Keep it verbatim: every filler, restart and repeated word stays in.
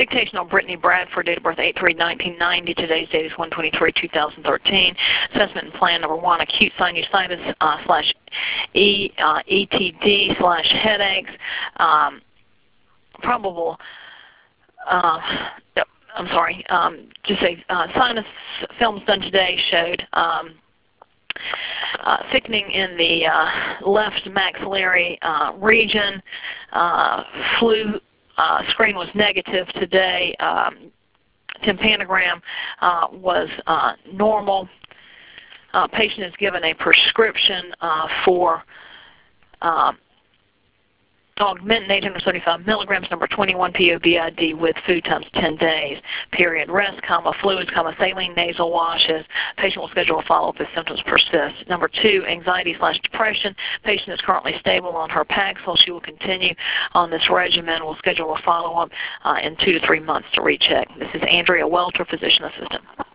Dictation on Brittany Bradford, date of birth eight three nineteen ninety. Today's date is one twenty-three two thousand thirteen. Assessment and plan number one, acute sinusitis uh, slash E, uh, E T D slash headaches. Um, probable, uh, I'm sorry, um, just say uh, sinus films done today showed um, Uh, thickening in the uh, left maxillary uh, region. Uh, flu uh, screen was negative today. Um, tympanogram uh, was uh, normal. Uh, patient is given a prescription uh, for uh, Augmentin eight hundred seventy-five milligrams, number twenty-one P O B I D with food times ten days. Period. Rest, comma, fluids, comma, saline nasal washes. Patient will schedule a follow-up if symptoms persist. Number two, anxiety slash depression. Patient is currently stable on her Paxil. She will continue on this regimen. We'll schedule a follow-up uh, in two to three months to recheck. This is Andrea Welter, physician assistant.